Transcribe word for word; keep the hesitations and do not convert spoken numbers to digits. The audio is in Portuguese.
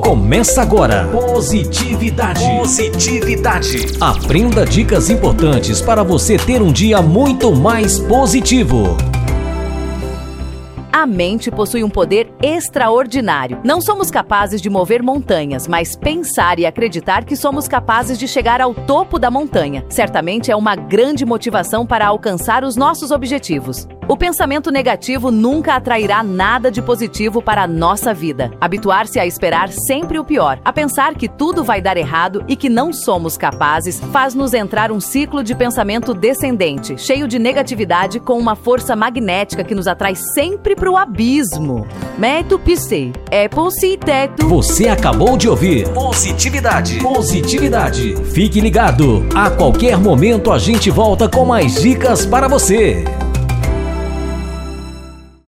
Começa agora. Positividade. Positividade. Aprenda dicas importantes para você ter um dia muito mais positivo. A mente possui um poder extraordinário. Não somos capazes de mover montanhas, mas pensar e acreditar que somos capazes de chegar ao topo da montanha certamente é uma grande motivação para alcançar os nossos objetivos. O pensamento negativo nunca atrairá nada de positivo para a nossa vida. Habituar-se a esperar sempre o pior, a pensar que tudo vai dar errado e que não somos capazes, faz-nos entrar um ciclo de pensamento descendente, cheio de negatividade, com uma força magnética que nos atrai sempre para o abismo. Meto pisei, é possi teto. Você acabou de ouvir Positividade. Positividade. Fique ligado. A qualquer momento a gente volta com mais dicas para você.